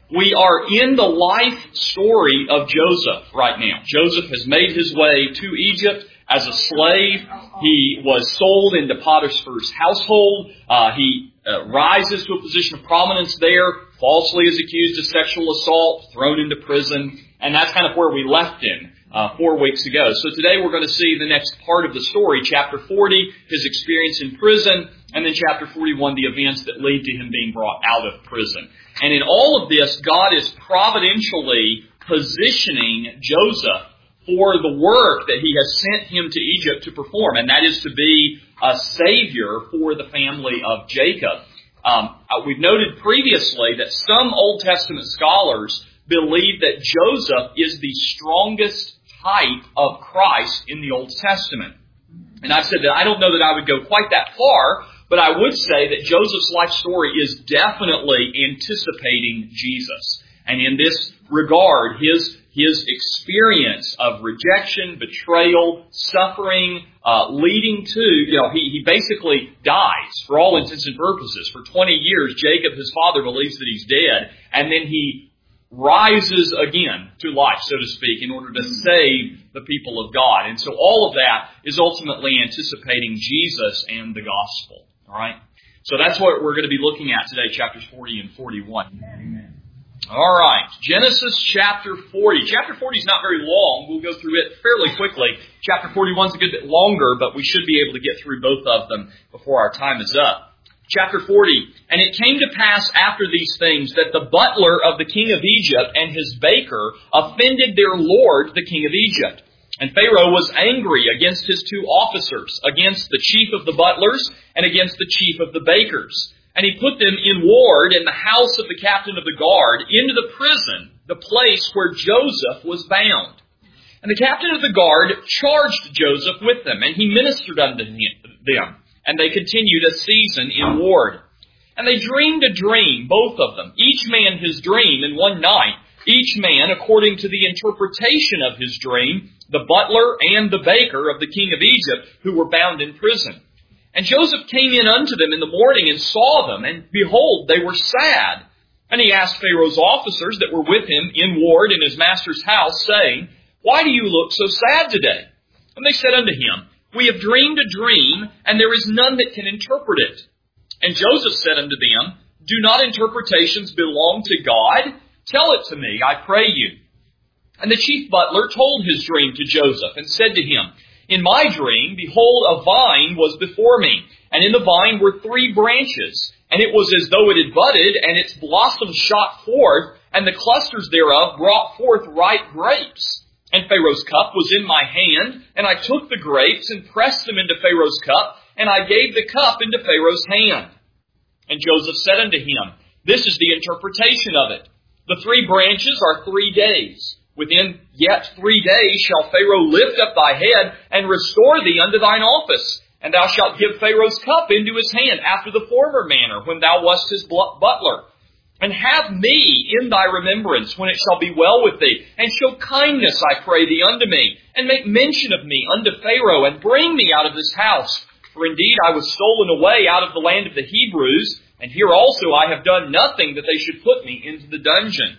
We are in the life story of Joseph right now. Joseph has made his way to Egypt as a slave. He was sold into Potiphar's household. He rises to a position of prominence there, falsely is accused of sexual assault, thrown into prison, and that's kind of where we left him 4 weeks ago. So today we're going to see the next part of the story, chapter 40, his experience in prison, and then chapter 41, the events that lead to him being brought out of prison. And in all of this, God is providentially positioning Joseph for the work that He has sent him to Egypt to perform, and that is to be a savior for the family of Jacob. We've noted previously that some Old Testament scholars believe that Joseph is the strongest type of Christ in the Old Testament. And I've said that I don't know that I would go quite that far, but I would say that Joseph's life story is definitely anticipating Jesus. And in this regard, his experience of rejection, betrayal, suffering, leading to, he basically dies for all intents and purposes. For 20 years, Jacob, his father, believes that he's dead, and then he rises again to life, so to speak, in order to save the people of God. And so all of that is ultimately anticipating Jesus and the gospel. All right? So that's what we're going to be looking at today, chapters 40 and 41. Amen. All right, Genesis chapter 40. Chapter 40 is not very long. We'll go through it fairly quickly. Chapter 41 is a good bit longer, but we should be able to get through both of them before our time is up. Chapter 40, and it came to pass after these things that the butler of the king of Egypt and his baker offended their lord, the king of Egypt. And Pharaoh was angry against his two officers, against the chief of the butlers and against the chief of the bakers. And he put them in ward in the house of the captain of the guard into the prison, the place where Joseph was bound. And the captain of the guard charged Joseph with them, and he ministered unto them. And they continued a season in ward. And they dreamed a dream, both of them, each man his dream in one night, each man according to the interpretation of his dream, the butler and the baker of the king of Egypt, who were bound in prison. And Joseph came in unto them in the morning and saw them, and behold, they were sad. And he asked Pharaoh's officers that were with him in ward in his master's house, saying, Why do you look so sad today? And they said unto him, We have dreamed a dream, and there is none that can interpret it. And Joseph said unto them, Do not interpretations belong to God? Tell it to me, I pray you. And the chief butler told his dream to Joseph, and said to him, In my dream, behold, a vine was before me, and in the vine were 3 branches, and it was as though it had budded, and its blossoms shot forth, and the clusters thereof brought forth ripe grapes. And Pharaoh's cup was in my hand, and I took the grapes and pressed them into Pharaoh's cup, and I gave the cup into Pharaoh's hand. And Joseph said unto him, This is the interpretation of it. The 3 branches are 3 days. Within yet 3 days shall Pharaoh lift up thy head and restore thee unto thine office. And thou shalt give Pharaoh's cup into his hand after the former manner, when thou wast his butler. And have me in thy remembrance when it shall be well with thee. And show kindness, I pray thee, unto me. And make mention of me unto Pharaoh, and bring me out of this house. For indeed I was stolen away out of the land of the Hebrews, and here also I have done nothing that they should put me into the dungeon.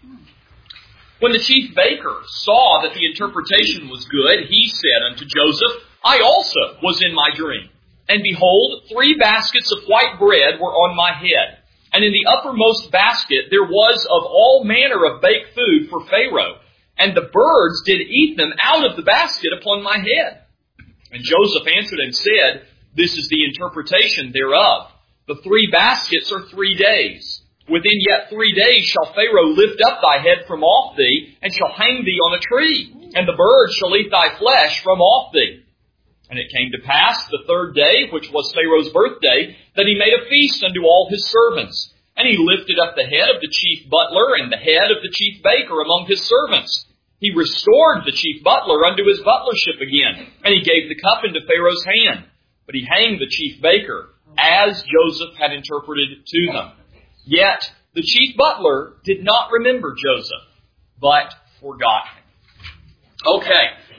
When the chief baker saw that the interpretation was good, he said unto Joseph, I also was in my dream. And behold, 3 baskets of white bread were on my head. And in the uppermost basket there was of all manner of baked food for Pharaoh. And the birds did eat them out of the basket upon my head. And Joseph answered and said, This is the interpretation thereof. The 3 baskets are 3 days. Within yet 3 days shall Pharaoh lift up thy head from off thee, and shall hang thee on a tree, and the birds shall eat thy flesh from off thee. And it came to pass the 3rd day, which was Pharaoh's birthday, that he made a feast unto all his servants. And he lifted up the head of the chief butler and the head of the chief baker among his servants. He restored the chief butler unto his butlership again, and he gave the cup into Pharaoh's hand. But he hanged the chief baker, as Joseph had interpreted to them. Yet the chief butler did not remember Joseph, but forgot him. Okay,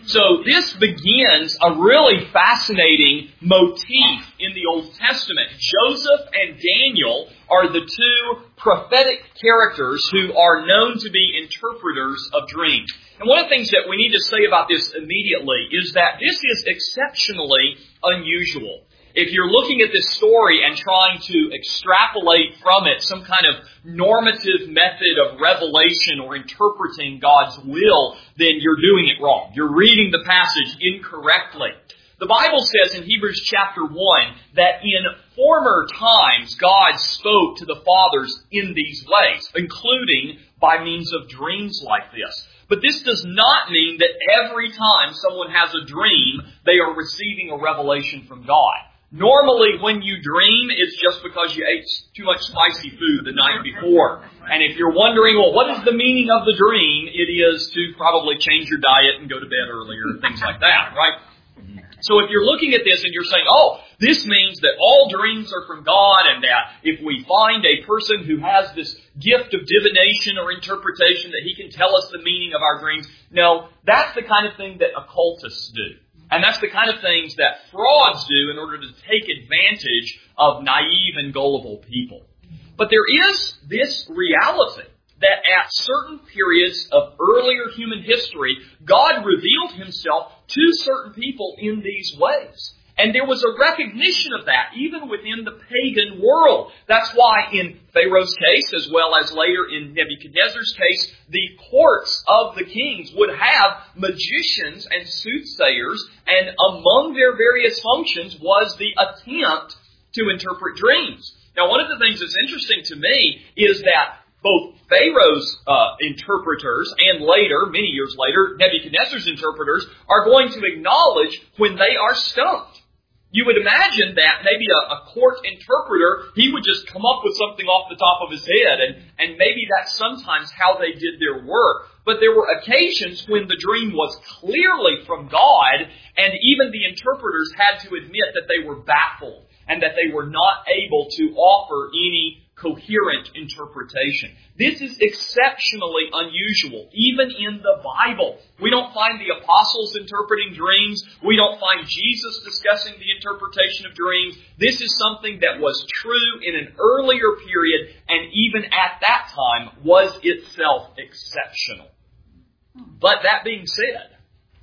So this begins a really fascinating motif in the Old Testament. Joseph and Daniel are the two prophetic characters who are known to be interpreters of dreams. And one of the things that we need to say about this immediately is that this is exceptionally unusual. If you're looking at this story and trying to extrapolate from it some kind of normative method of revelation or interpreting God's will, then you're doing it wrong. You're reading the passage incorrectly. The Bible says in Hebrews chapter 1 that in former times God spoke to the fathers in these ways, including by means of dreams like this. But this does not mean that every time someone has a dream, they are receiving a revelation from God. Normally, when you dream, it's just because you ate too much spicy food the night before. And if you're wondering, well, what is the meaning of the dream? It is to probably change your diet and go to bed earlier, things like that, right? So if you're looking at this and you're saying, oh, this means that all dreams are from God and that if we find a person who has this gift of divination or interpretation that he can tell us the meaning of our dreams, no, that's the kind of thing that occultists do. And that's the kind of things that frauds do in order to take advantage of naive and gullible people. But there is this reality that at certain periods of earlier human history, God revealed Himself to certain people in these ways. And there was a recognition of that even within the pagan world. That's why in Pharaoh's case, as well as later in Nebuchadnezzar's case, the courts of the kings would have magicians and soothsayers, and among their various functions was the attempt to interpret dreams. Now, one of the things that's interesting to me is that both Pharaoh's interpreters and later, many years later, Nebuchadnezzar's interpreters are going to acknowledge when they are stumped. You would imagine that maybe a court interpreter, he would just come up with something off the top of his head, and maybe that's sometimes how they did their work. But there were occasions when the dream was clearly from God, and even the interpreters had to admit that they were baffled and that they were not able to offer any coherent interpretation. This is exceptionally unusual, even in the Bible. We don't find the apostles interpreting dreams. We don't find Jesus discussing the interpretation of dreams. This is something that was true in an earlier period, and even at that time was itself exceptional. But that being said,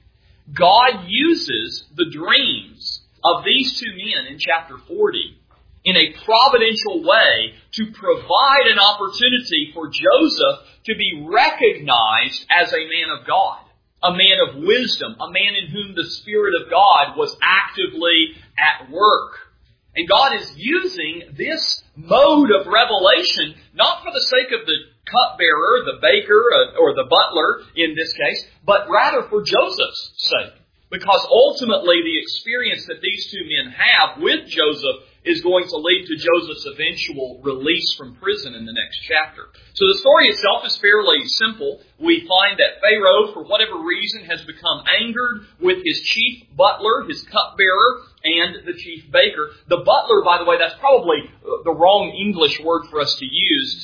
God uses the dreams of these two men in chapter 40 in a providential way to provide an opportunity for Joseph to be recognized as a man of God, a man of wisdom, a man in whom the Spirit of God was actively at work. And God is using this mode of revelation not for the sake of the cupbearer, the baker, or the butler in this case, but rather for Joseph's sake. Because ultimately the experience that these two men have with Joseph is going to lead to Joseph's eventual release from prison in the next chapter. So the story itself is fairly simple. We find that Pharaoh, for whatever reason, has become angered with his chief butler, his cupbearer, and the chief baker. The butler, by the way, that's probably the wrong English word for us to use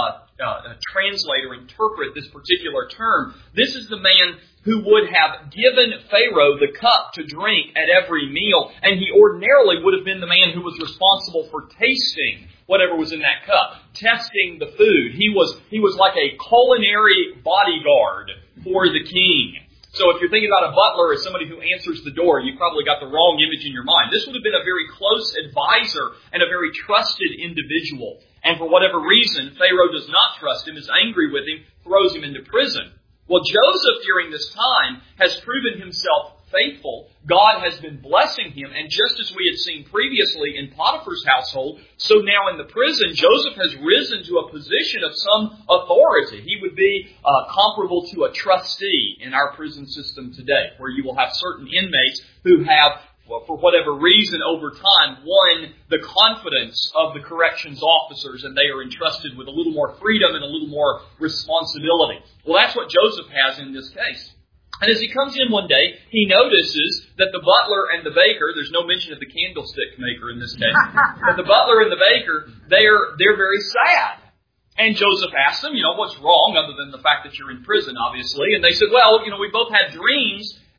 to translate or interpret this particular term. This is the man who would have given Pharaoh the cup to drink at every meal, and he ordinarily would have been the man who was responsible for tasting whatever was in that cup, testing the food. He was like a culinary bodyguard for the king. So if you're thinking about a butler as somebody who answers the door, you probably got the wrong image in your mind. This would have been a very close advisor and a very trusted individual. And for whatever reason, Pharaoh does not trust him, is angry with him, throws him into prison. Well, Joseph during this time has proven himself faithful. God has been blessing him, and just as we had seen previously in Potiphar's household, so now in the prison, Joseph has risen to a position of some authority. He would be comparable to a trustee in our prison system today, where you will have certain inmates who have, for whatever reason, over time, won the confidence of the corrections officers, and they are entrusted with a little more freedom and a little more responsibility. Well, that's what Joseph has in this case. And as he comes in one day, he notices that the butler and the baker, there's no mention of the candlestick maker in this case, but the butler and the baker, they're very sad. And Joseph asks them, what's wrong other than the fact that you're in prison, obviously. And they said, well, we both had dreams,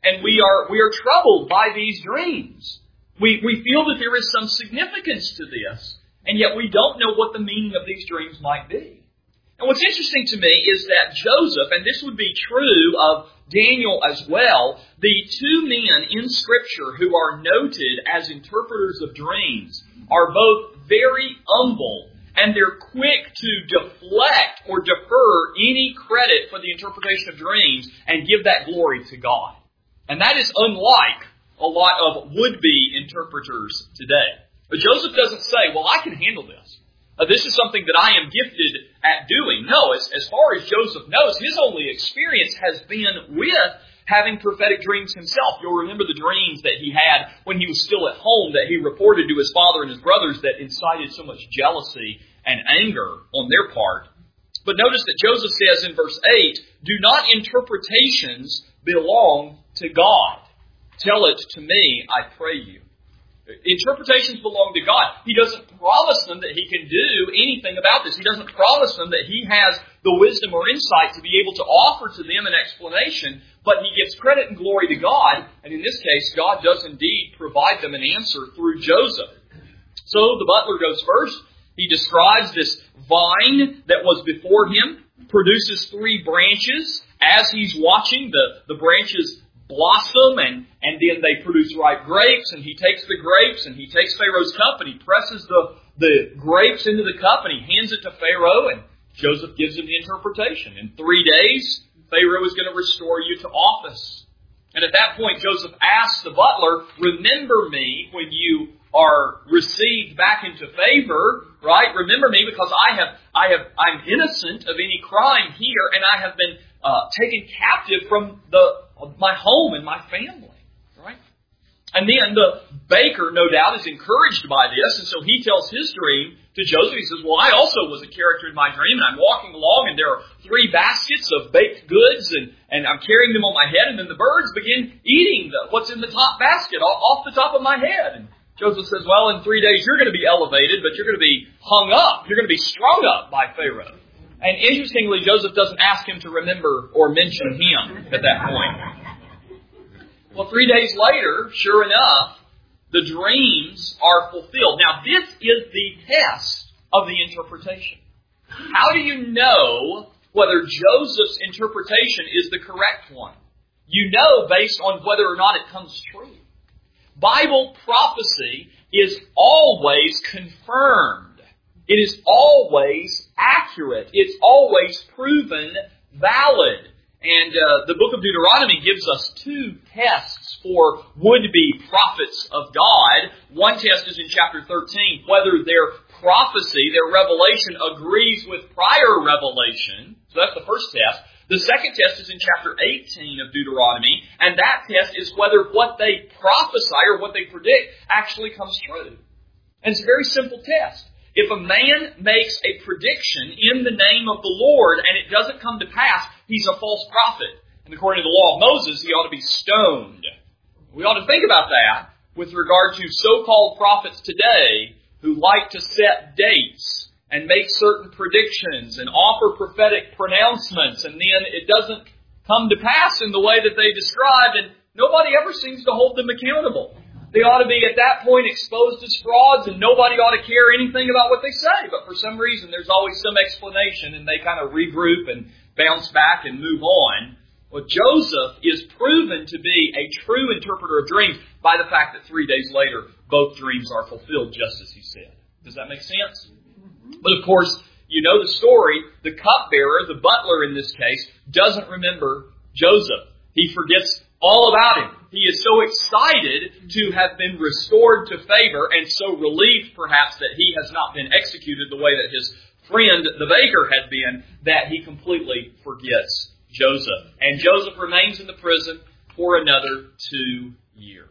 and we are troubled by these dreams. We feel that there is some significance to this, and yet we don't know what the meaning of these dreams might be. And what's interesting to me is that Joseph, and this would be true of Daniel as well, the two men in Scripture who are noted as interpreters of dreams are both very humble, and they're quick to deflect or defer any credit for the interpretation of dreams and give that glory to God. And that is unlike a lot of would-be interpreters today. But Joseph doesn't say, well, I can handle this. This is something that I am gifted at doing. No, as far as Joseph knows, his only experience has been with having prophetic dreams himself. You'll remember the dreams that he had when he was still at home that he reported to his father and his brothers that incited so much jealousy and anger on their part. But notice that Joseph says in verse 8, do not interpretations belong to God? Tell it to me, I pray you. Interpretations belong to God. He doesn't promise them that he can do anything about this. He doesn't promise them that he has the wisdom or insight to be able to offer to them an explanation, but he gives credit and glory to God, and in this case, God does indeed provide them an answer through Joseph. So the butler goes first. He describes this vine that was before him, produces 3 branches. As he's watching, the branches blossom, and then they produce ripe grapes, and he takes the grapes, and he takes Pharaoh's cup, and he presses the grapes into the cup, and he hands it to Pharaoh, and Joseph gives him the interpretation. In 3 days, Pharaoh is going to restore you to office. And at that point, Joseph asks the butler, remember me when you are received back into favor, right? Remember me because I'm innocent of any crime here, and I have been taken captive from my home and my family, right? And then the baker, no doubt, is encouraged by this, and so he tells his dream to Joseph. He says, well, I also was a character in my dream, and I'm walking along, and there are 3 baskets of baked goods, and I'm carrying them on my head, and then the birds begin eating what's in the top basket off the top of my head. And Joseph says, well, in 3 days you're going to be elevated, but you're going to be hung up. You're going to be strung up by Pharaoh. And interestingly, Joseph doesn't ask him to remember or mention him at that point. Well, 3 days later, sure enough, the dreams are fulfilled. Now, this is the test of the interpretation. How do you know whether Joseph's interpretation is the correct one? You know based on whether or not it comes true. Bible prophecy is always confirmed. It is always accurate. It's always proven valid. And the book of Deuteronomy gives us 2 tests for would-be prophets of God. One test is in chapter 13, whether their prophecy, their revelation, agrees with prior revelation. So that's the first test. The second test is in chapter 18 of Deuteronomy, and that test is whether what they prophesy or what they predict actually comes true. And it's a very simple test. If a man makes a prediction in the name of the Lord and it doesn't come to pass, he's a false prophet. And according to the law of Moses, he ought to be stoned. We ought to think about that with regard to so-called prophets today who like to set dates and make certain predictions and offer prophetic pronouncements, and then it doesn't come to pass in the way that they described, and nobody ever seems to hold them accountable. They ought to be at that point exposed as frauds, and nobody ought to care anything about what they say. But for some reason, there's always some explanation, and they kind of regroup and bounce back and move on. Well, Joseph is proven to be a true interpreter of dreams by the fact that 3 days later, both dreams are fulfilled just as he said. Does that make sense? But of course, you know the story. The cupbearer, the butler in this case, doesn't remember Joseph. He forgets all about him. He is so excited to have been restored to favor and so relieved perhaps that he has not been executed the way that his friend the baker had been, that he completely forgets Joseph. And Joseph remains in the prison for another 2 years.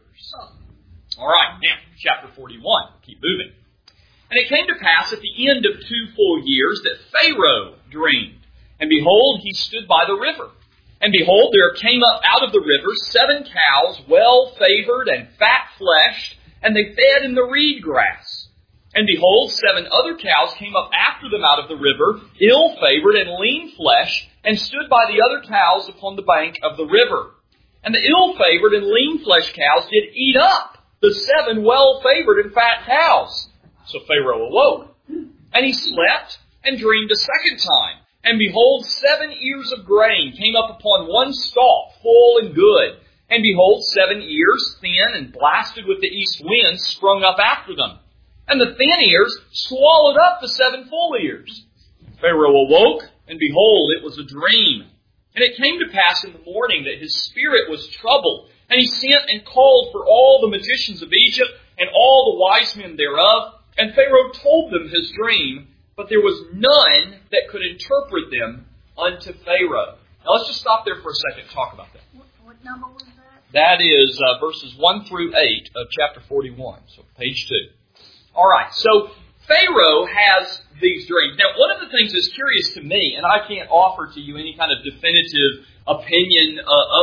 All right, now, chapter 41. Keep moving. And it came to pass at the end of 2 full years that Pharaoh dreamed. And behold, he stood by the river. And behold, there came up out of the river 7 cows, well-favored and fat-fleshed, and they fed in the reed grass. And behold, 7 other cows came up after them out of the river, ill-favored and lean-fleshed, and stood by the other cows upon the bank of the river. And the ill-favored and lean-fleshed cows did eat up the 7 well-favored and fat cows. So Pharaoh awoke, and he slept and dreamed a second time. And behold, 7 ears of grain came up upon one stalk, full and good. And behold, 7 ears, thin and blasted with the east wind, sprung up after them. And the thin ears swallowed up the 7 full ears. Pharaoh awoke, and behold, it was a dream. And it came to pass in the morning that his spirit was troubled. And he sent and called for all the magicians of Egypt and all the wise men thereof. And Pharaoh told them his dream, but there was none that could interpret them unto Pharaoh. Now let's just stop there for a second and talk about that. What number was that? That is verses 1 through 8 of chapter 41, so page 2. All right, so Pharaoh has these dreams. Now, one of the things that's curious to me, and I can't offer to you any kind of definitive opinion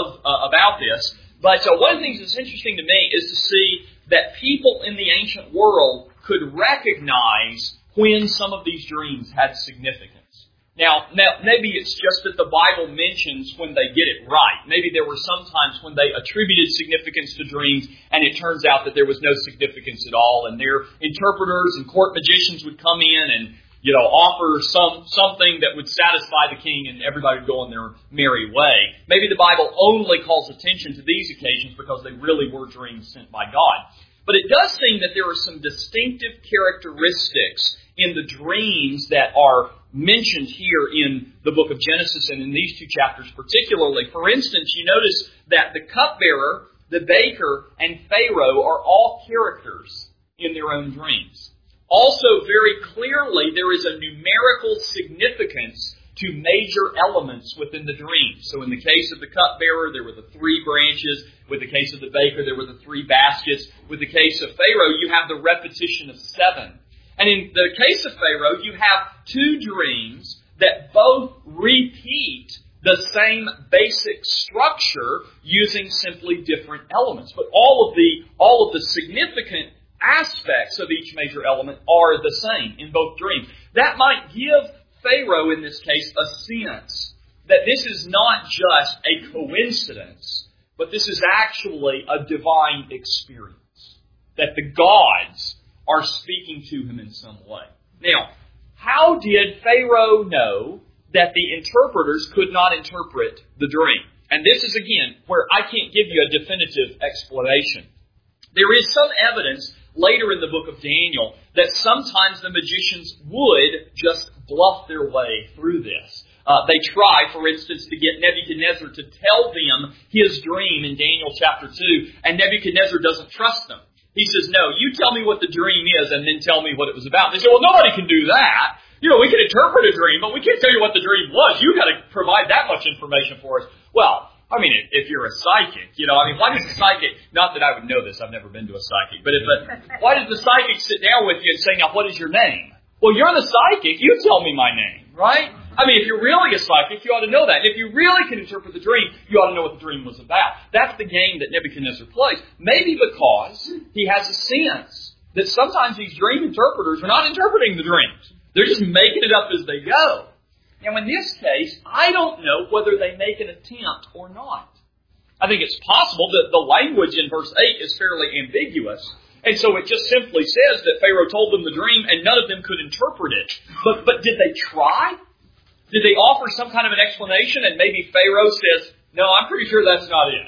about this, but one of the things that's interesting to me is to see that people in the ancient world could recognize when some of these dreams had significance. Now, maybe it's just that the Bible mentions when they get it right. Maybe there were some times when they attributed significance to dreams, and it turns out that there was no significance at all, and their interpreters and court magicians would come in and, offer something that would satisfy the king, and everybody would go on their merry way. Maybe the Bible only calls attention to these occasions because they really were dreams sent by God. But it does seem that there are some distinctive characteristics in the dreams that are mentioned here in the book of Genesis and in these 2 chapters particularly. For instance, you notice that the cupbearer, the baker, and Pharaoh are all characters in their own dreams. Also, very clearly, there is a numerical significance to major elements within the dream. So in the case of the cupbearer, there were the 3 branches. With the case of the baker, there were the 3 baskets. With the case of Pharaoh, you have the repetition of 7. And in the case of Pharaoh, you have 2 dreams that both repeat the same basic structure using simply different elements. But all of the significant aspects of each major element are the same in both dreams. That might give Pharaoh, in this case, a sense that this is not just a coincidence, but this is actually a divine experience, that the gods are speaking to him in some way. Now, how did Pharaoh know that the interpreters could not interpret the dream? And this is, again, where I can't give you a definitive explanation. There is some evidence later in the book of Daniel that sometimes the magicians would just bluff their way through this. They try, for instance, to get Nebuchadnezzar to tell them his dream in Daniel chapter 2, and Nebuchadnezzar doesn't trust them. He says, no, you tell me what the dream is and then tell me what it was about. They say, well, nobody can do that. We can interpret a dream, but we can't tell you what the dream was. You've got to provide that much information for us. Well, if you're a psychic, why does the psychic, not that I would know this, I've never been to a psychic, but why does the psychic sit down with you and say, now, what is your name? Well, you're the psychic, you tell me my name, right? If you're really a psychic, you ought to know that. And if you really can interpret the dream, you ought to know what the dream was about. That's the game that Nebuchadnezzar plays. Maybe because he has a sense that sometimes these dream interpreters are not interpreting the dreams. They're just making it up as they go. Now, in this case, I don't know whether they make an attempt or not. I think it's possible that the language in verse 8 is fairly ambiguous. And so it just simply says that Pharaoh told them the dream and none of them could interpret it. But did they try? Did they offer some kind of an explanation? And maybe Pharaoh says, no, I'm pretty sure that's not it.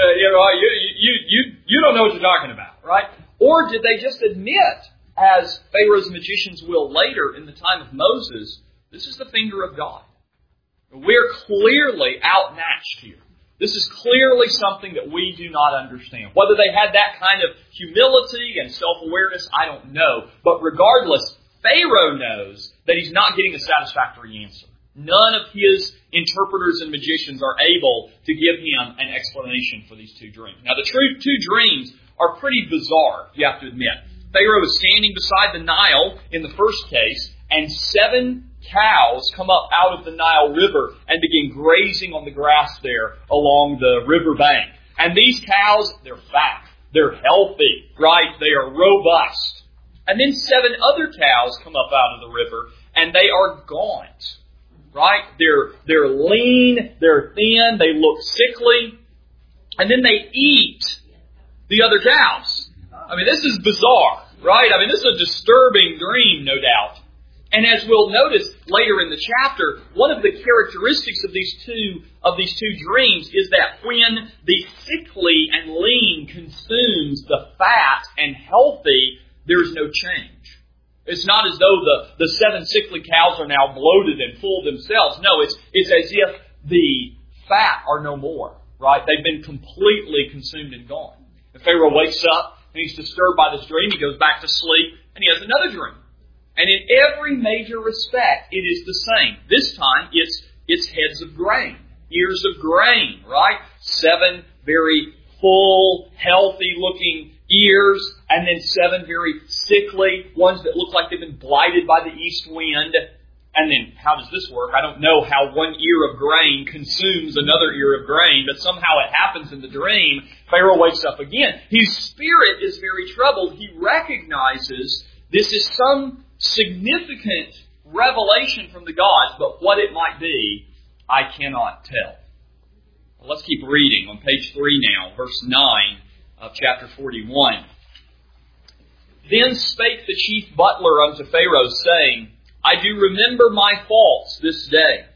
You don't know what you're talking about, right? Or did they just admit, as Pharaoh's magicians will later in the time of Moses, this is the finger of God. We're clearly outmatched here. This is clearly something that we do not understand. Whether they had that kind of humility and self-awareness, I don't know. But regardless, Pharaoh knows that he's not getting a satisfactory answer. None of his interpreters and magicians are able to give him an explanation for these 2 dreams. Now, the 2 dreams are pretty bizarre, you have to admit. Pharaoh is standing beside the Nile in the first case, and 7 cows come up out of the Nile River and begin grazing on the grass there along the river bank. And these cows, they're fat, they're healthy, right? They are robust. And then 7 other cows come up out of the river, and they are gaunt, right? They're lean, they're thin, they look sickly. and then they eat the other cows. I mean, this is bizarre, right? I mean, this is a disturbing dream, no doubt. And as we'll notice later in the chapter, one of the characteristics of these two dreams is that when the sickly and lean consumes the fat and healthy, there's no change. It's not as though the 7 sickly cows are now bloated and full themselves. No, it's as if the fat are no more, right? They've been completely consumed and gone. And Pharaoh wakes up and he's disturbed by this dream. He goes back to sleep and he has another dream. And in every major respect, it is the same. This time, it's heads of grain, ears of grain, right? 7 very full, healthy-looking ears, and then 7 very sickly, ones that look like they've been blighted by the east wind. And then, how does this work? I don't know how one ear of grain consumes another ear of grain, but somehow it happens in the dream. Pharaoh wakes up again. His spirit is very troubled. He recognizes this is some significant revelation from the gods, but what it might be, I cannot tell. Well, let's keep reading on page 3 now, verse 9 of chapter 41. Then spake the chief butler unto Pharaoh, saying, I do remember my faults this day.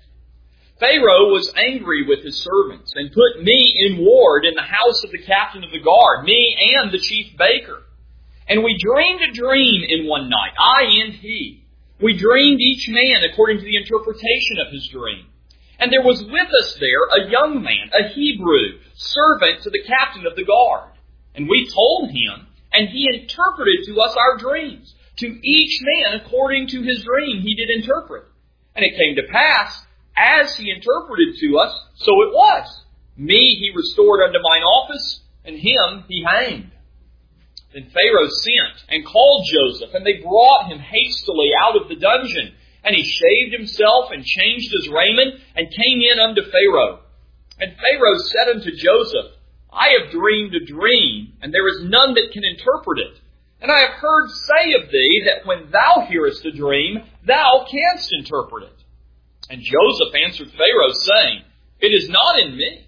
Pharaoh was angry with his servants, and put me in ward in the house of the captain of the guard, me and the chief baker. And we dreamed a dream in one night, I and he. We dreamed each man according to the interpretation of his dream. And there was with us there a young man, a Hebrew, servant to the captain of the guard. And we told him, and he interpreted to us our dreams. To each man according to his dream he did interpret. And it came to pass, as he interpreted to us, so it was. Me he restored unto mine office, and him he hanged. Then Pharaoh sent and called Joseph, and they brought him hastily out of the dungeon. And he shaved himself and changed his raiment, and came in unto Pharaoh. And Pharaoh said unto Joseph, I have dreamed a dream, and there is none that can interpret it. And I have heard say of thee that when thou hearest a dream, thou canst interpret it. And Joseph answered Pharaoh, saying, It is not in me.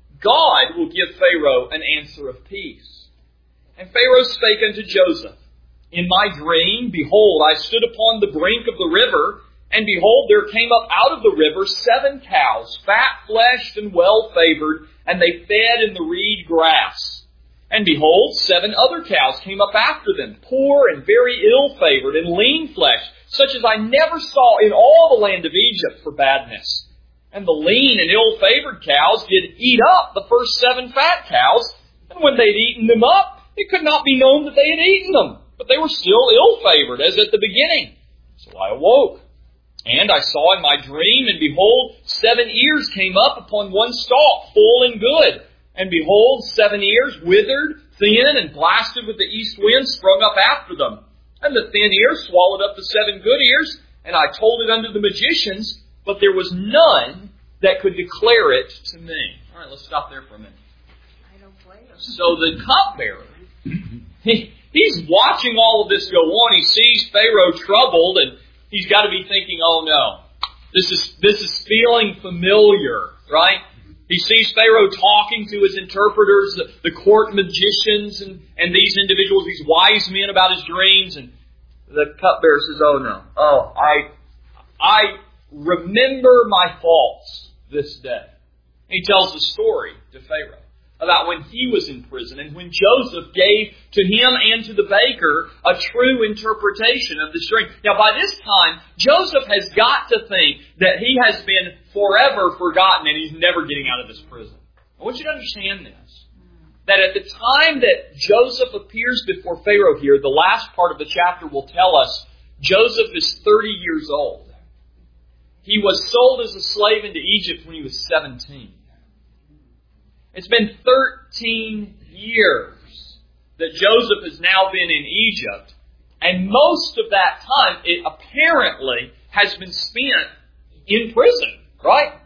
God will give Pharaoh an answer of peace. And Pharaoh spake unto Joseph, In my dream, behold, I stood upon the brink of the river, and behold, there came up out of the river 7 cows, fat-fleshed and well-favored, and they fed in the reed grass. And behold, 7 other cows came up after them, poor and very ill-favored and lean-fleshed, such as I never saw in all the land of Egypt for badness. And the lean and ill-favored cows did eat up the first 7 fat cows, and when they'd eaten them up, it could not be known that they had eaten them, but they were still ill-favored, as at the beginning. So I awoke, and I saw in my dream, and behold, 7 ears came up upon one stalk, full and good. And behold, 7 ears, withered, thin, and blasted with the east wind, sprung up after them. And the thin ears swallowed up the 7 good ears, and I told it unto the magicians, but there was none that could declare it to me. All right, let's stop there for a minute. So the cupbearer, he's watching all of this go on. He sees Pharaoh troubled, and he's got to be thinking, oh no, this is feeling familiar, right? He sees Pharaoh talking to his interpreters, the court magicians, and these individuals, these wise men about his dreams. And the cupbearer says, oh no. Oh, I remember my faults this day. He tells the story to Pharaoh about when he was in prison and when Joseph gave to him and to the baker a true interpretation of this dream. Now, by this time, Joseph has got to think that he has been forever forgotten and he's never getting out of this prison. I want you to understand this. That at the time that Joseph appears before Pharaoh here, the last part of the chapter will tell us Joseph is 30 years old. He was sold as a slave into Egypt when he was 17. It's been 13 years that Joseph has now been in Egypt, and most of that time, it apparently has been spent in prison, right?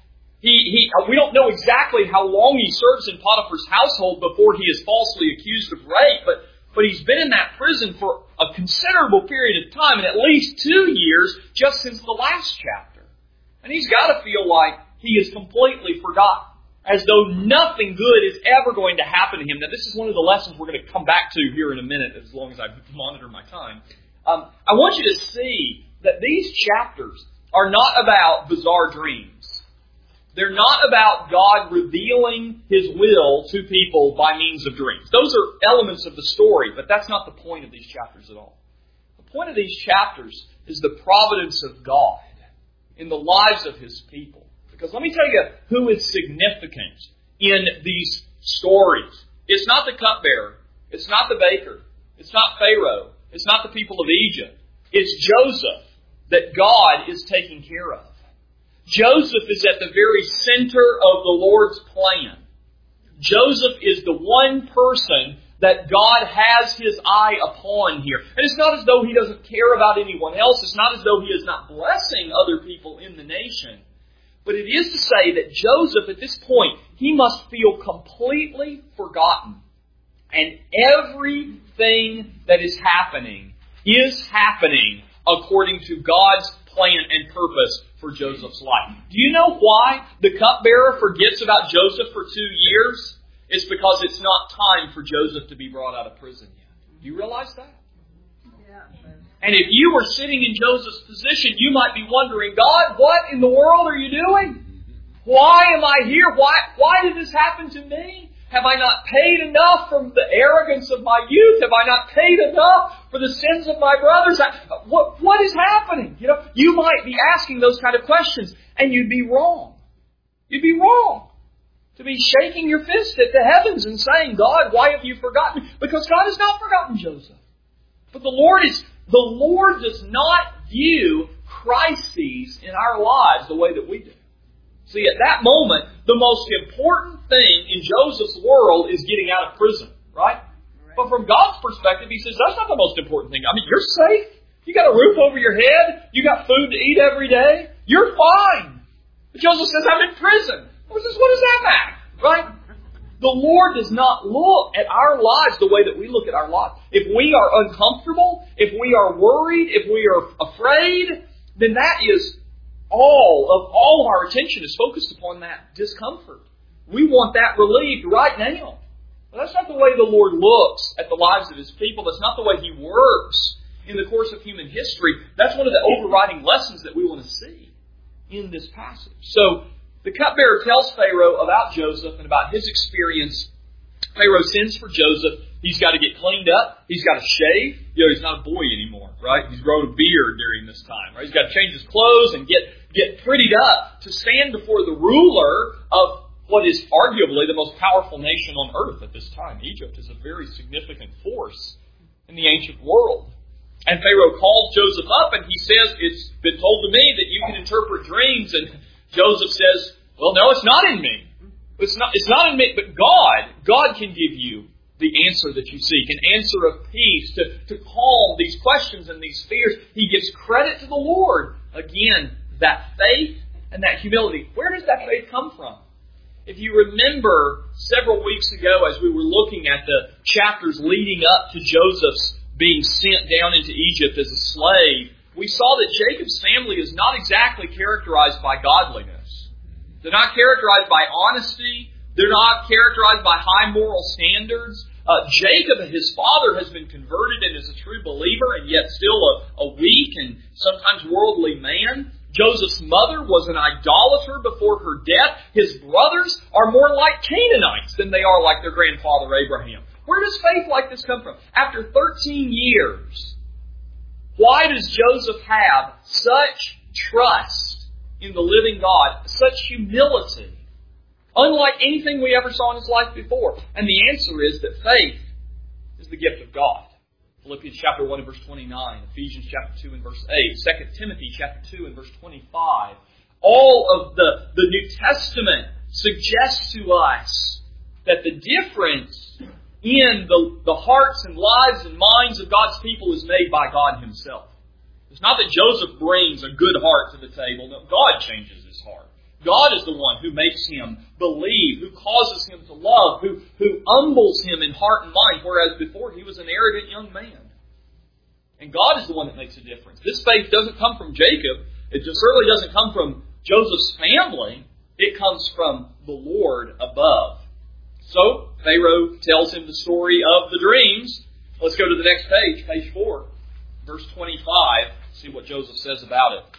We don't know exactly how long he serves in Potiphar's household before he is falsely accused of rape, but he's been in that prison for a considerable period of time, and at least 2 years just since the last chapter. And he's got to feel like he is completely forgotten. as though nothing good is ever going to happen to him. Now, this is one of the lessons we're going to come back to here in a minute, as long as I monitor my time. I want you to see that these chapters are not about bizarre dreams. They're not about God revealing His will to people by means of dreams. Those are elements of the story, but that's not the point of these chapters at all. The point of these chapters is the providence of God in the lives of His people. Because let me tell you who is significant in these stories. It's not the cupbearer. It's not the baker. It's not Pharaoh. It's not the people of Egypt. It's Joseph that God is taking care of. Joseph is at the very center of the Lord's plan. Joseph is the one person that God has His eye upon here. And it's not as though He doesn't care about anyone else. It's not as though He is not blessing other people in the nation. But it is to say that Joseph, at this point, he must feel completely forgotten. And everything that is happening according to God's plan and purpose for Joseph's life. Do you know why the cupbearer forgets about Joseph for 2 years? It's because it's not time for Joseph to be brought out of prison yet. Do you realize that? Yeah. And if you were sitting in Joseph's position, you might be wondering, God, what in the world are you doing? Why am I here? Why did this happen to me? Have I not paid enough for the arrogance of my youth? Have I not paid enough for the sins of my brothers? What is happening? You might be asking those kind of questions, and you'd be wrong. You'd be wrong to be shaking your fist at the heavens and saying, God, why have you forgotten me? Because God has not forgotten Joseph. But the Lord does not view crises in our lives the way that we do. See, at that moment, the most important thing in Joseph's world is getting out of prison, right? But from God's perspective, He says, that's not the most important thing. I mean, you're safe. You got a roof over your head. You got food to eat every day. You're fine. But Joseph says, I'm in prison. What does that matter? Right? The Lord does not look at our lives the way that we look at our lives. If we are uncomfortable, if we are worried, if we are afraid, then that is all of our attention is focused upon that discomfort. We want that relieved right now. But that's not the way the Lord looks at the lives of His people. That's not the way He works in the course of human history. That's one of the overriding lessons that we want to see in this passage. So, the cupbearer tells Pharaoh about Joseph and about his experience. Pharaoh sends for Joseph. He's got to get cleaned up. He's got to shave. He's not a boy anymore, right? He's grown a beard during this time, right? He's got to change his clothes and get prettied up to stand before the ruler of what is arguably the most powerful nation on earth at this time. Egypt is a very significant force in the ancient world. And Pharaoh calls Joseph up and he says, it's been told to me that you can interpret dreams. And Joseph says, well, no, it's not in me. It's not in me, but God can give you the answer that you seek, an answer of peace to calm these questions and these fears. He gives credit to the Lord. Again, that faith and that humility. Where does that faith come from? If you remember several weeks ago as we were looking at the chapters leading up to Joseph's being sent down into Egypt as a slave, we saw that Jacob's family is not exactly characterized by godliness. They're not characterized by honesty. They're not characterized by high moral standards. Jacob, his father, has been converted and is a true believer and yet still a weak and sometimes worldly man. Joseph's mother was an idolater before her death. His brothers are more like Canaanites than they are like their grandfather Abraham. Where does faith like this come from? After 13 years, why does Joseph have such trust in the living God, such humility, unlike anything we ever saw in his life before? And the answer is that faith is the gift of God. Philippians chapter 1 and verse 29, Ephesians chapter 2 and verse 8, 2 Timothy chapter 2 and verse 25. All of the New Testament suggests to us that the difference in the hearts and lives and minds of God's people is made by God Himself. It's not that Joseph brings a good heart to the table. No, God changes his heart. God is the one who makes him believe, who causes him to love, who humbles him in heart and mind, whereas before he was an arrogant young man. And God is the one that makes a difference. This faith doesn't come from Jacob. It certainly doesn't come from Joseph's family. It comes from the Lord above. So, Pharaoh tells him the story of the dreams. Let's go to the next page, page 4, verse 25. See what Joseph says about it.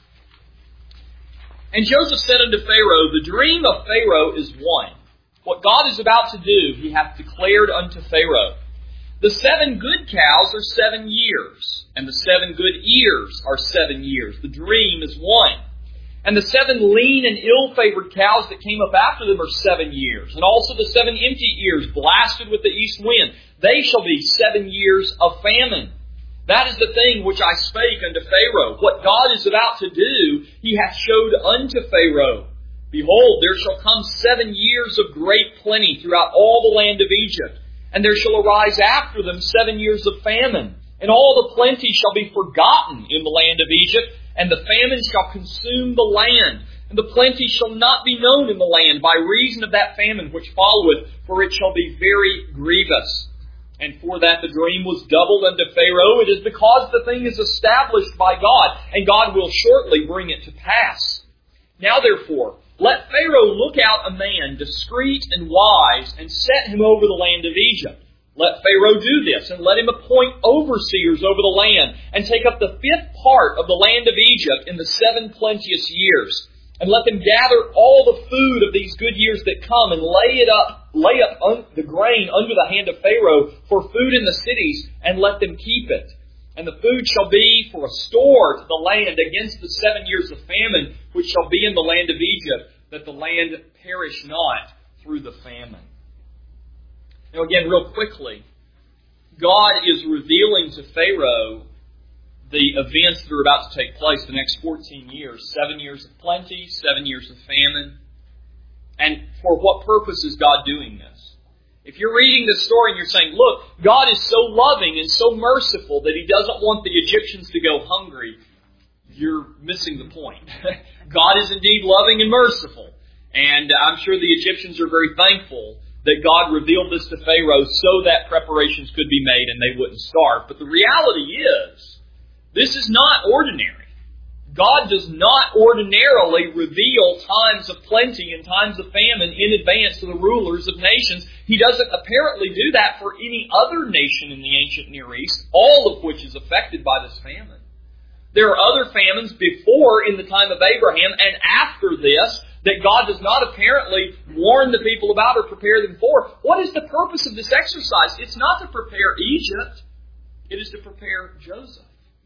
And Joseph said unto Pharaoh, the dream of Pharaoh is one. What God is about to do, he hath declared unto Pharaoh. The 7 good cows are 7 years, and the 7 good ears are 7 years. The dream is one. And the 7 lean and ill-favored cows that came up after them are 7 years. And also the 7 empty ears blasted with the east wind. They shall be 7 years of famine. That is the thing which I spake unto Pharaoh. What God is about to do, he hath showed unto Pharaoh. Behold, there shall come 7 years of great plenty throughout all the land of Egypt. And there shall arise after them 7 years of famine. And all the plenty shall be forgotten in the land of Egypt. And the famine shall consume the land. And the plenty shall not be known in the land by reason of that famine which followeth. For it shall be very grievous. And for that the dream was doubled unto Pharaoh. It is because the thing is established by God. And God will shortly bring it to pass. Now therefore, let Pharaoh look out a man discreet and wise, and set him over the land of Egypt. Let Pharaoh do this, and let him appoint overseers over the land, and take up the 5th part of the land of Egypt in the 7 plenteous years. And let them gather all the food of these good years that come, and lay up the grain under the hand of Pharaoh for food in the cities, and let them keep it. And the food shall be for a store to the land against the 7 years of famine, which shall be in the land of Egypt, that the land perish not through the famine. Now again, real quickly, God is revealing to Pharaoh the events that are about to take place the next 14 years. 7 years of plenty, 7 years of famine. And for what purpose is God doing this? If you're reading this story and you're saying, look, God is so loving and so merciful that He doesn't want the Egyptians to go hungry, you're missing the point. God is indeed loving and merciful. And I'm sure the Egyptians are very thankful that God revealed this to Pharaoh so that preparations could be made and they wouldn't starve. But the reality is, this is not ordinary. God does not ordinarily reveal times of plenty and times of famine in advance to the rulers of nations. He doesn't apparently do that for any other nation in the ancient Near East, all of which is affected by this famine. There are other famines before in the time of Abraham and after this that God does not apparently warn the people about or prepare them for. What is the purpose of this exercise? It's not to prepare Egypt. It is to prepare Joseph.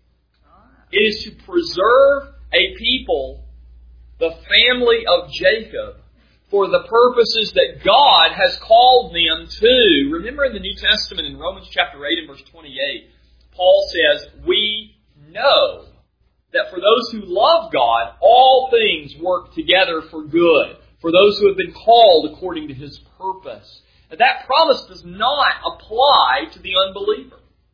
It is to preserve a people, the family of Jacob, for the purposes that God has called them to. Remember in the New Testament, in Romans chapter 8 and verse 28, Paul says, we know that for those who love God, all things work together for good, for those who have been called according to His purpose. Now, that promise does not apply to the unbeliever.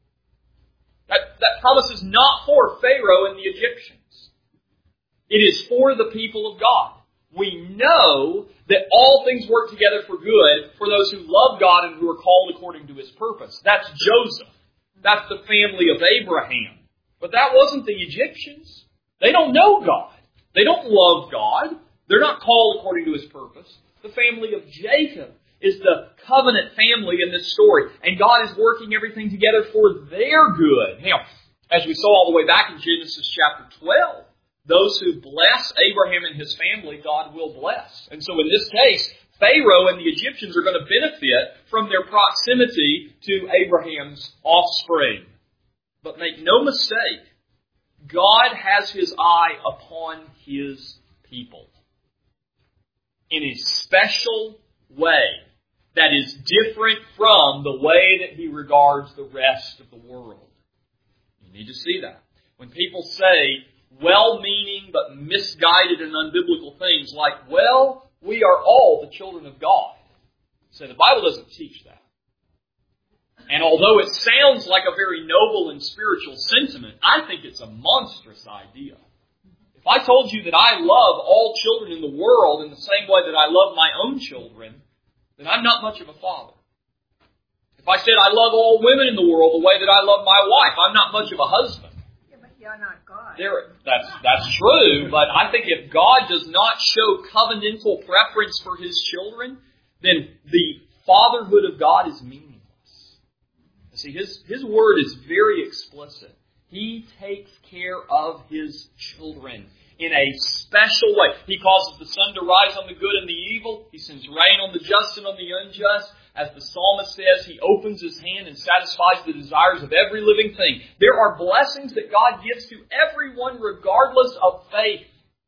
That promise is not for Pharaoh and the Egyptians. It is for the people of God. We know that all things work together for good for those who love God and who are called according to His purpose. That's Joseph. That's the family of Abraham. But that wasn't the Egyptians. They don't know God. They don't love God. They're not called according to His purpose. The family of Jacob is the covenant family in this story. And God is working everything together for their good. Now, as we saw all the way back in Genesis chapter 12, those who bless Abraham and his family, God will bless. And so in this case, Pharaoh and the Egyptians are going to benefit from their proximity to Abraham's offspring. But make no mistake, God has His eye upon His people in a special way that is different from the way that He regards the rest of the world. You need to see that. When people say well-meaning but misguided and unbiblical things like, well, we are all the children of God. So the Bible doesn't teach that. And although it sounds like a very noble and spiritual sentiment, I think it's a monstrous idea. If I told you that I love all children in the world in the same way that I love my own children, then I'm not much of a father. If I said I love all women in the world the way that I love my wife, I'm not much of a husband. you're not God. That's true, but I think if God does not show covenantal preference for His children, then the fatherhood of God is meaningless. See, His word is very explicit. He takes care of His children in a special way. He causes the sun to rise on the good and the evil. He sends rain on the just and on the unjust. As the psalmist says, He opens His hand and satisfies the desires of every living thing. There are blessings that God gives to everyone regardless of faith.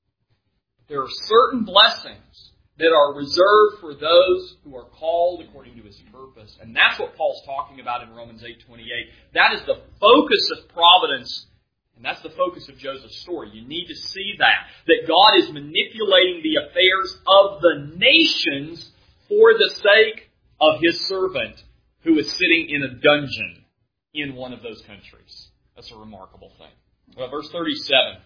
There are certain blessings that are reserved for those who are called according to His purpose. And that's what Paul's talking about in Romans 8:28. That is the focus of providence, and that's the focus of Joseph's story. You need to see that God is manipulating the affairs of the nations for the sake of His servant who is sitting in a dungeon in one of those countries. That's a remarkable thing. Well, verse 37.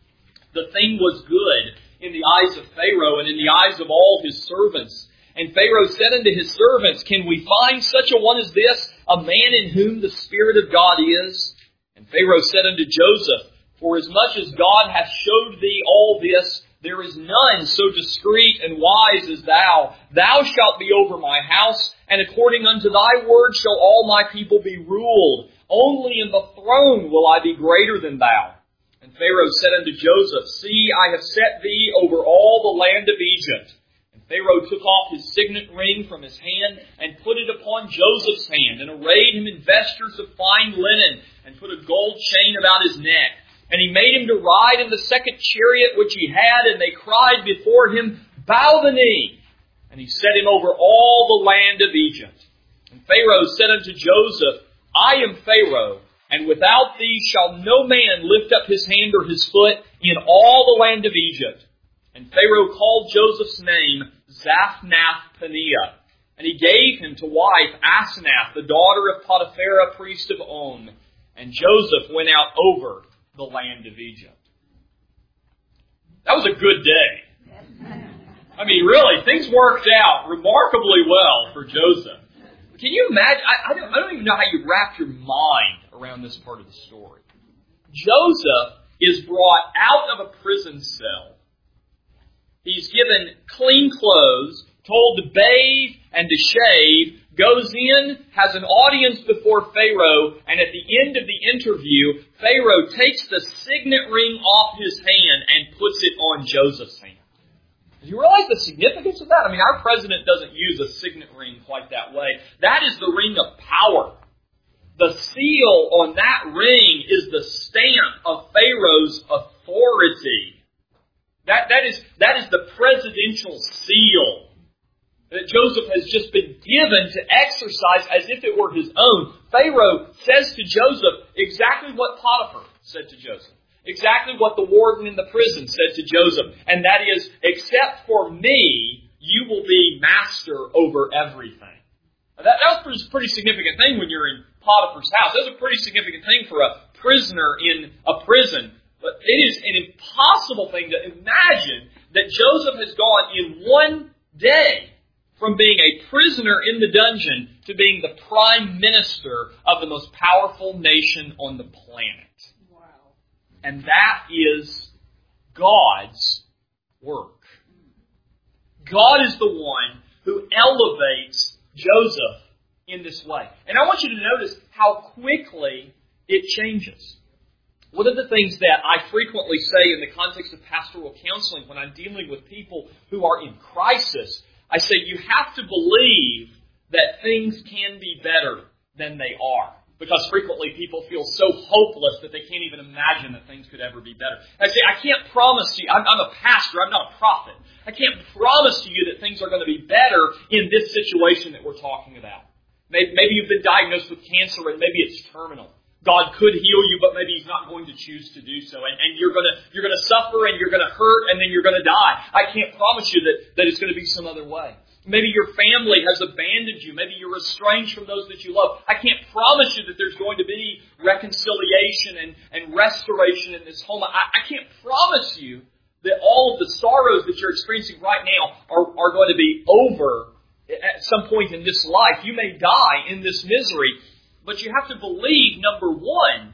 The thing was good in the eyes of Pharaoh and in the eyes of all his servants. And Pharaoh said unto his servants, Can we find such a one as this, a man in whom the Spirit of God is? And Pharaoh said unto Joseph, Forasmuch as God hath showed thee all this, there is none so discreet and wise as thou. Thou shalt be over my house, and according unto thy word shall all my people be ruled. Only in the throne will I be greater than thou. And Pharaoh said unto Joseph, See, I have set thee over all the land of Egypt. And Pharaoh took off his signet ring from his hand, and put it upon Joseph's hand, and arrayed him in vestures of fine linen, and put a gold chain about his neck. And he made him to ride in the second chariot which he had, and they cried before him, Bow the knee! And he set him over all the land of Egypt. And Pharaoh said unto Joseph, I am Pharaoh, and without thee shall no man lift up his hand or his foot in all the land of Egypt. And Pharaoh called Joseph's name Zaphnath-Paneah. And he gave him to wife Asenath, the daughter of Potiphera, priest of On. And Joseph went out over the land of Egypt. That was a good day. I mean, really, things worked out remarkably well for Joseph. Can you imagine? I don't even know how you wrap your mind around this part of the story. Joseph is brought out of a prison cell. He's given clean clothes, told to bathe and to shave, goes in, has an audience before Pharaoh, and at the end of the interview, Pharaoh takes the signet ring off his hand and puts it on Joseph's hand. Do you realize the significance of that? I mean, our president doesn't use a signet ring quite that way. That is the ring of power. The seal on that ring is the stamp of Pharaoh's authority. That is the presidential seal that Joseph has just been given to exercise as if it were his own. Pharaoh says to Joseph exactly what Potiphar said to Joseph. Exactly what the warden in the prison said to Joseph. And that is, except for me, you will be master over everything. Now, that was a pretty significant thing when you're in Potiphar's house. That's a pretty significant thing for a prisoner in a prison. But it is an impossible thing to imagine that Joseph has gone in one day from being a prisoner in the dungeon to being the prime minister of the most powerful nation on the planet. And that is God's work. God is the one who elevates Joseph in this way. And I want you to notice how quickly it changes. One of the things that I frequently say in the context of pastoral counseling when I'm dealing with people who are in crisis, I say you have to believe that things can be better than they are. Because frequently people feel so hopeless that they can't even imagine that things could ever be better. I say, I can't promise to you, I'm a pastor, I'm not a prophet. I can't promise to you that things are going to be better in this situation that we're talking about. Maybe you've been diagnosed with cancer and maybe it's terminal. God could heal you, but maybe He's not going to choose to do so. And you're going to suffer and you're going to hurt and then you're going to die. I can't promise you that it's going to be some other way. Maybe your family has abandoned you. Maybe you're estranged from those that you love. I can't promise you that there's going to be reconciliation and restoration in this home. I can't promise you that all of the sorrows that you're experiencing right now are going to be over at some point in this life. You may die in this misery. But you have to believe, number one,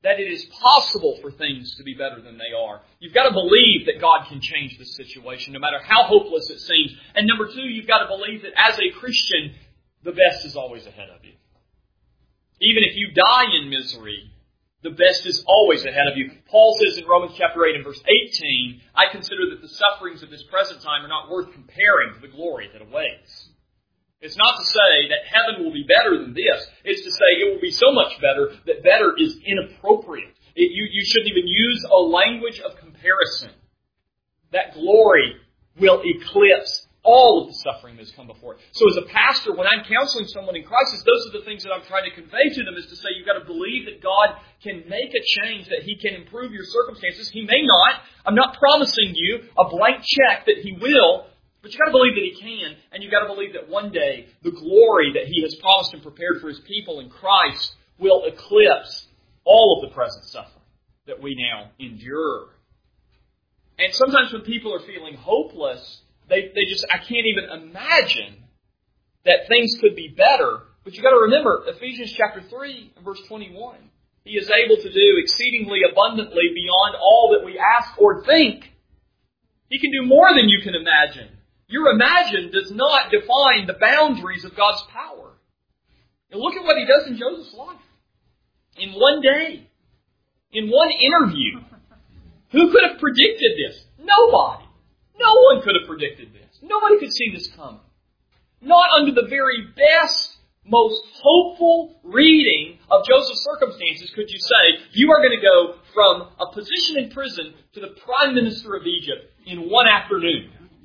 that it is possible for things to be better than they are. You've got to believe that God can change this situation, no matter how hopeless it seems. And number two, you've got to believe that as a Christian, the best is always ahead of you. Even if you die in misery, the best is always ahead of you. Paul says in Romans chapter 8 and verse 18, I consider that the sufferings of this present time are not worth comparing to the glory that awaits. It's not to say that heaven will be better than this. It's to say it will be so much better that better is inappropriate. You shouldn't even use a language of comparison. That glory will eclipse all of the suffering that has come before it. So as a pastor, when I'm counseling someone in crisis, those are the things that I'm trying to convey to them, is to say you've got to believe that God can make a change, that He can improve your circumstances. He may not. I'm not promising you a blank check that He will, but you've got to believe that He can, and you've got to believe that one day the glory that He has promised and prepared for His people in Christ will eclipse all of the present suffering that we now endure. And sometimes when people are feeling hopeless, I can't even imagine that things could be better. But you've got to remember, Ephesians chapter 3 and verse 21. He is able to do exceedingly abundantly beyond all that we ask or think. He can do more than you can imagine. Your imagine does not define the boundaries of God's power. And look at what He does in Joseph's life. In one day, in one interview, who could have predicted this? Nobody. No one could have predicted this. Nobody could see this coming. Not under the very best, most hopeful reading of Joseph's circumstances could you say, you are going to go from a position in prison to the Prime Minister of Egypt in one afternoon.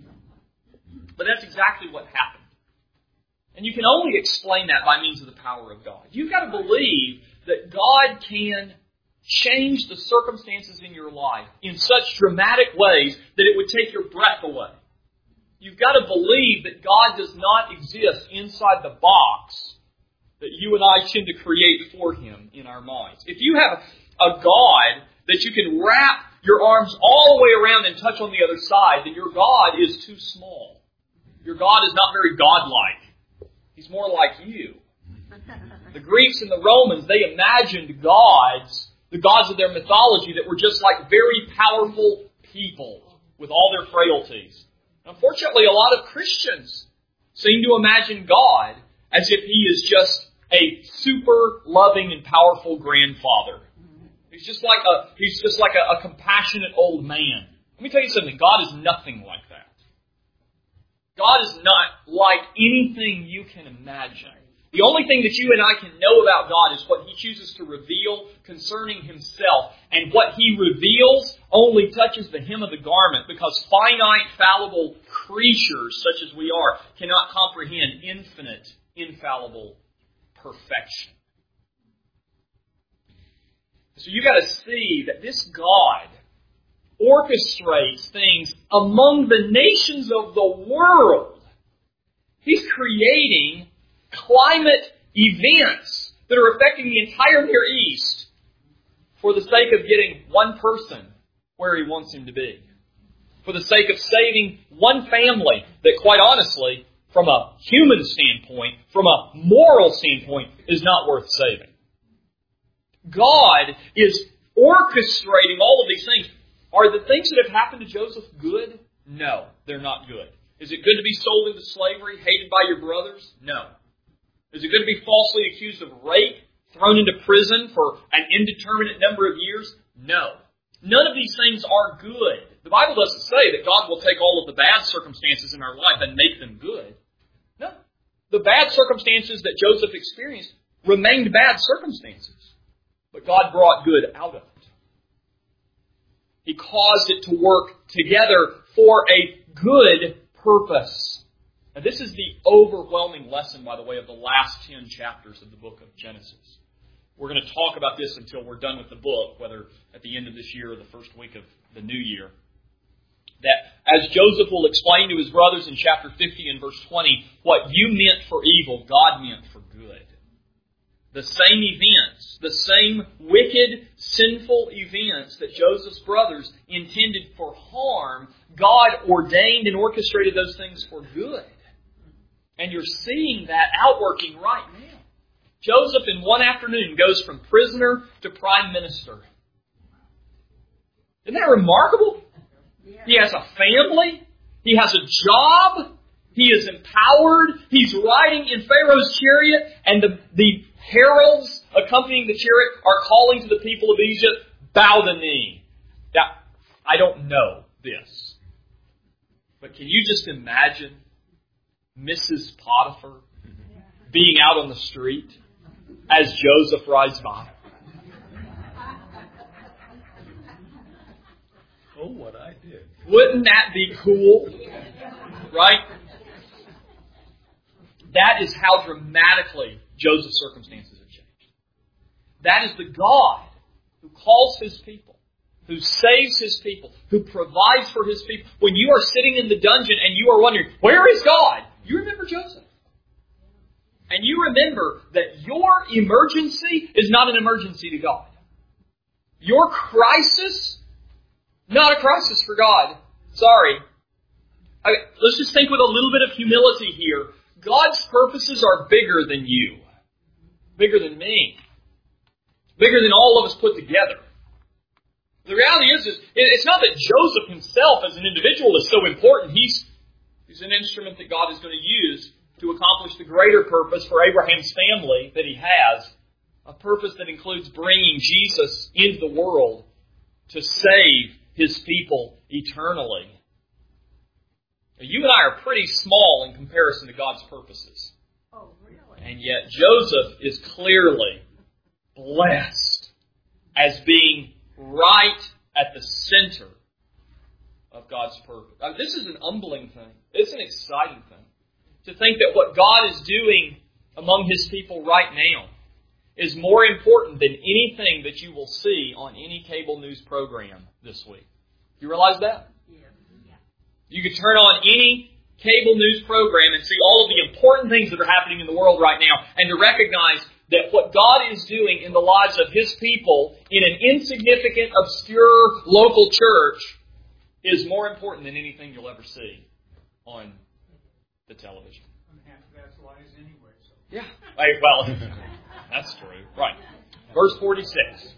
But that's exactly what happened. And you can only explain that by means of the power of God. You've got to believe that God can change the circumstances in your life in such dramatic ways that it would take your breath away. You've got to believe that God does not exist inside the box that you and I tend to create for Him in our minds. If you have a God that you can wrap your arms all the way around and touch on the other side, then your God is too small. Your God is not very godlike. He's more like you. The Greeks and the Romans, they imagined gods, the gods of their mythology, that were just like very powerful people with all their frailties. Unfortunately, a lot of Christians seem to imagine God as if He is just a super loving and powerful grandfather. He's just like a compassionate old man. Let me tell you something. God is nothing like that. God is not like anything you can imagine. The only thing that you and I can know about God is what He chooses to reveal concerning Himself. And what He reveals only touches the hem of the garment, because finite, fallible creatures such as we are cannot comprehend infinite, infallible perfection. So you've got to see that this God orchestrates things among the nations of the world. He's creating climate events that are affecting the entire Near East for the sake of getting one person where He wants him to be. For the sake of saving one family that, quite honestly, from a human standpoint, from a moral standpoint, is not worth saving. God is orchestrating all of these things. Are the things that have happened to Joseph good? No, they're not good. Is it good to be sold into slavery, hated by your brothers? No. Is it good to be falsely accused of rape, thrown into prison for an indeterminate number of years? No. None of these things are good. The Bible doesn't say that God will take all of the bad circumstances in our life and make them good. No. The bad circumstances that Joseph experienced remained bad circumstances. But God brought good out of it. He caused it to work together for a good purpose. Now, this is the overwhelming lesson, by the way, of the last 10 chapters of the book of Genesis. We're going to talk about this until we're done with the book, whether at the end of this year or the first week of the new year. That as Joseph will explain to his brothers in chapter 50 and verse 20, what you meant for evil, God meant for good. The same events, the same wicked, sinful events that Joseph's brothers intended for harm, God ordained and orchestrated those things for good. And you're seeing that outworking right now. Joseph in one afternoon goes from prisoner to prime minister. Isn't that remarkable? He has a family. He has a job. He is empowered. He's riding in Pharaoh's chariot, and the heralds accompanying the chariot are calling to the people of Egypt, bow the knee. Now, I don't know this, but can you just imagine Mrs. Potiphar being out on the street as Joseph rides by? Oh, what I did. Wouldn't that be cool? Right? That is how dramatically Joseph's circumstances have changed. That is the God who calls His people, who saves His people, who provides for His people. When you are sitting in the dungeon and you are wondering, where is God? You remember Joseph. And you remember that your emergency is not an emergency to God. Your crisis, not a crisis for God. Sorry. Let's just think with a little bit of humility here. God's purposes are bigger than you. Bigger than me. Bigger than all of us put together. The reality is it's not that Joseph himself as an individual is so important. He's an instrument that God is going to use to accomplish the greater purpose for Abraham's family that He has. A purpose that includes bringing Jesus into the world to save His people eternally. You and I are pretty small in comparison to God's purposes. Oh, really? And yet Joseph is clearly blessed as being right at the center of God's purpose. This is an humbling thing. It's an exciting thing. To think that what God is doing among His people right now is more important than anything that you will see on any cable news program this week. Do you realize that? You could turn on any cable news program and see all of the important things that are happening in the world right now, and to recognize that what God is doing in the lives of His people in an insignificant, obscure, local church is more important than anything you'll ever see on the television. And half of that's lies anyway. So. Yeah. Well, that's true. Right. Verse 46.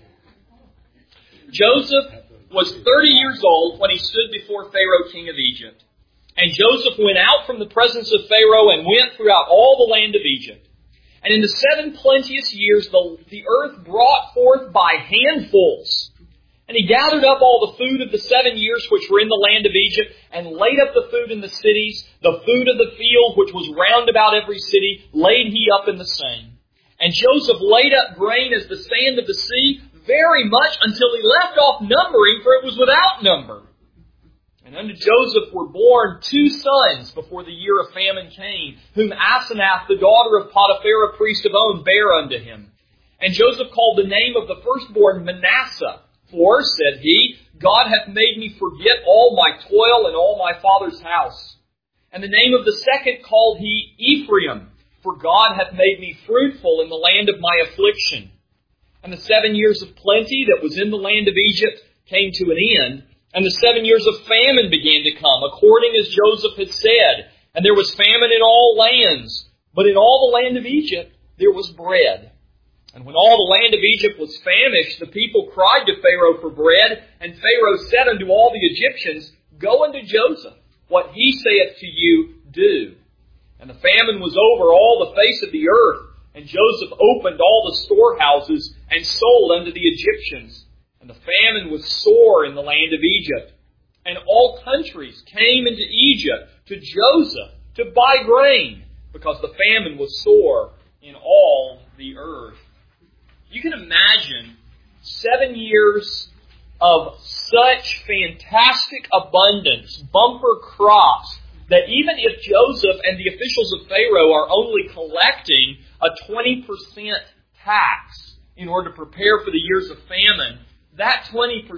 Joseph was 30 years old when he stood before Pharaoh, king of Egypt. And Joseph went out from the presence of Pharaoh and went throughout all the land of Egypt. And in the 7 plenteous years, the earth brought forth by handfuls. And he gathered up all the food of the 7 years which were in the land of Egypt, and laid up the food in the cities, the food of the field which was round about every city, laid he up in the same. And Joseph laid up grain as the sand of the sea, very much until he left off numbering, for it was without number. And unto Joseph were born 2 sons before the year of famine came, whom Asenath, the daughter of Potiphar, a priest of On, bare unto him. And Joseph called the name of the firstborn Manasseh, for, said he, God hath made me forget all my toil and all my father's house. And the name of the second called he Ephraim, for God hath made me fruitful in the land of my affliction. And the 7 years of plenty that was in the land of Egypt came to an end, and the 7 years of famine began to come, according as Joseph had said. And there was famine in all lands, but in all the land of Egypt there was bread. And when all the land of Egypt was famished, the people cried to Pharaoh for bread, and Pharaoh said unto all the Egyptians, Go unto Joseph, what he saith to you, do. And the famine was over all the face of the earth, and Joseph opened all the storehouses and sold unto the Egyptians. And the famine was sore in the land of Egypt. And all countries came into Egypt to Joseph to buy grain, because the famine was sore in all the earth. You can imagine 7 years of such fantastic abundance, bumper crops, that even if Joseph and the officials of Pharaoh are only collecting a 20% tax in order to prepare for the years of famine, that 20%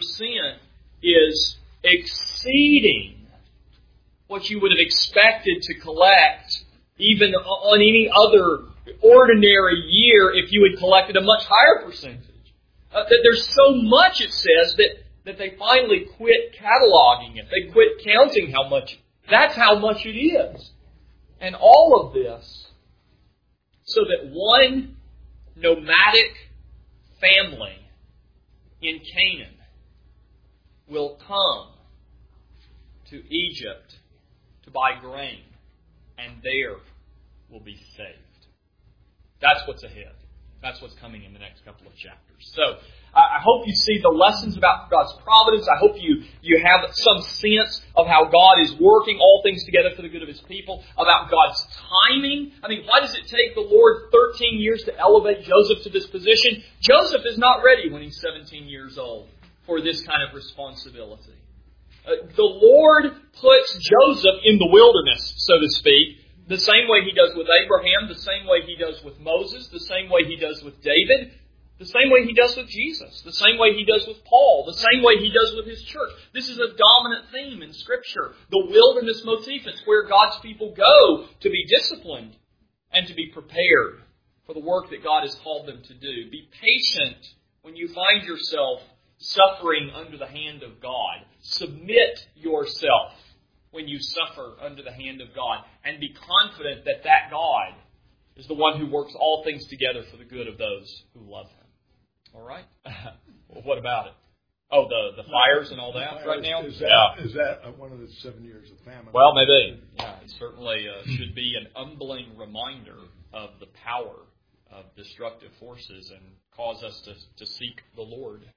is exceeding what you would have expected to collect even on any other ordinary year if you had collected a much higher percentage. That there's so much, it says, that they finally quit cataloging it. They quit counting how much. That's how much it is. And all of this so that one nomadic family in Canaan will come to Egypt to buy grain, and there will be saved. That's what's ahead. That's what's coming in the next couple of chapters. So, I hope you see the lessons about God's providence. I hope you have some sense of how God is working all things together for the good of His people, about God's timing. I mean, why does it take the Lord 13 years to elevate Joseph to this position? Joseph is not ready when he's 17 years old for this kind of responsibility. The Lord puts Joseph in the wilderness, so to speak, the same way He does with Abraham, the same way He does with Moses, the same way He does with David, the same way He does with Jesus, the same way He does with Paul, the same way He does with His church. This is a dominant theme in Scripture, the wilderness motif. It's where God's people go to be disciplined and to be prepared for the work that God has called them to do. Be patient when you find yourself suffering under the hand of God. Submit yourself when you suffer under the hand of God, and be confident that that God is the one who works all things together for the good of those who love Him. All right? Well, what about it? Oh, the fires and all that right now? Is that one of the 7 years of famine? Well, maybe. Yeah, it certainly should be an humbling reminder of the power of destructive forces and cause us to seek the Lord.